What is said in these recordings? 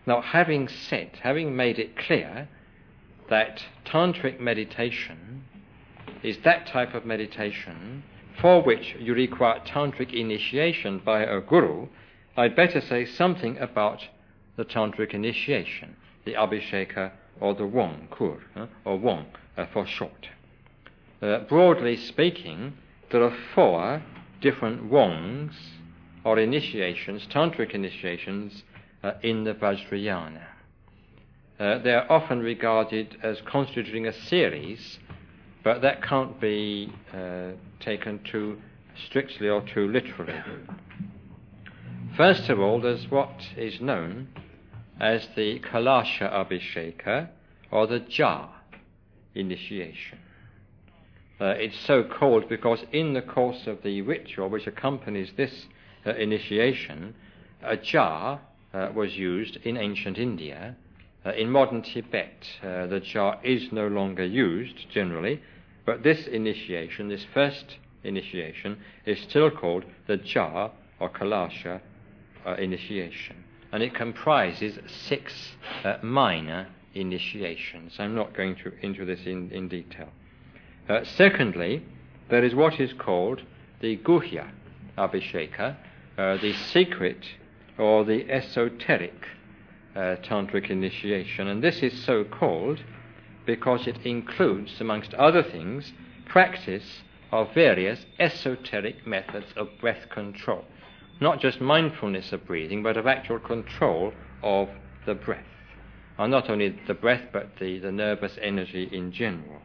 Now, having made it clear that tantric meditation is that type of meditation for which you require tantric initiation by a guru, I'd better say something about the tantric initiation, the abhisheka or the wong kur, or wong for short. Broadly speaking, there are 4 different wongs or initiations, tantric initiations, in the Vajrayana. They are often regarded as constituting a series, but that can't be taken too strictly or too literally. First of all, there's what is known as the Kalasha Abhisheka, or the Jar initiation. It's so called because in the course of the ritual which accompanies this initiation, a jar was used in ancient India. In modern Tibet, the jar is no longer used generally, but this initiation, this first initiation, is still called the jar or Kalasha initiation. And it comprises 6 minor initiations. I'm not going into this in detail. Secondly, there is what is called the Guhya Abhisheka, the secret or the esoteric tantric initiation. And this is so called because it includes, amongst other things, practice of various esoteric methods of breath control. Not just mindfulness of breathing, but of actual control of the breath. And not only the breath, but the nervous energy in general.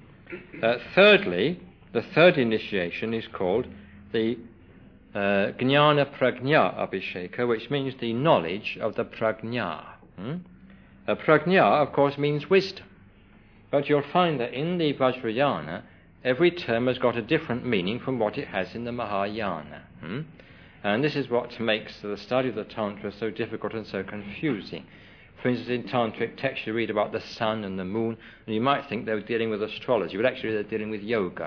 Thirdly, the third initiation is called the Jnana Prajna Abhisheka, which means the knowledge of the Prajna. Prajna, of course, means wisdom. But you'll find that in the Vajrayana, every term has got a different meaning from what it has in the Mahayana. And this is what makes the study of the Tantra so difficult and so confusing. For instance, in Tantric texts you read about the sun and the moon, and you might think they were dealing with astrology, but actually they're dealing with yoga.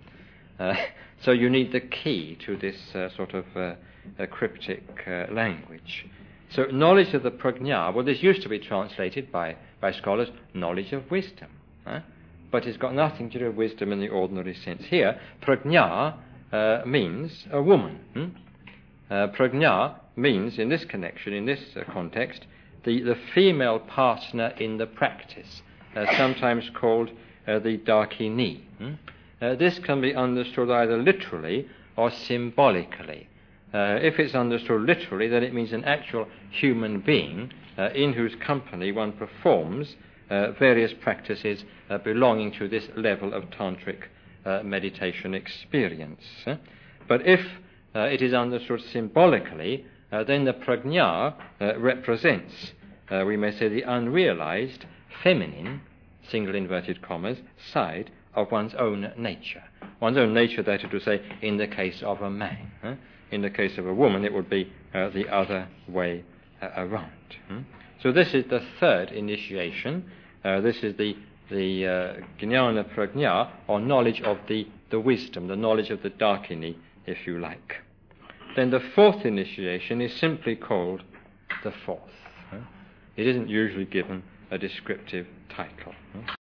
So you need the key to this sort of cryptic language. So knowledge of the prajna, well, this used to be translated by scholars, knowledge of wisdom. But it's got nothing to do with wisdom in the ordinary sense. Here, prajna means a woman. Prajna means, in this connection, in this context, the female partner in the practice, sometimes called the Dakini. This can be understood either literally or symbolically. If it's understood literally, then it means an actual human being in whose company one performs various practices belonging to this level of tantric meditation experience. But if it is understood symbolically, then the prajna represents, we may say, the unrealized feminine, single inverted commas, side of one's own nature. One's own nature, that is to say, in the case of a man. In the case of a woman, it would be the other way around. So this is the third initiation. This is the Jnana Prajna, or knowledge of the wisdom, the knowledge of the Dakini, if you like. Then the fourth initiation is simply called the fourth. It isn't usually given a descriptive title.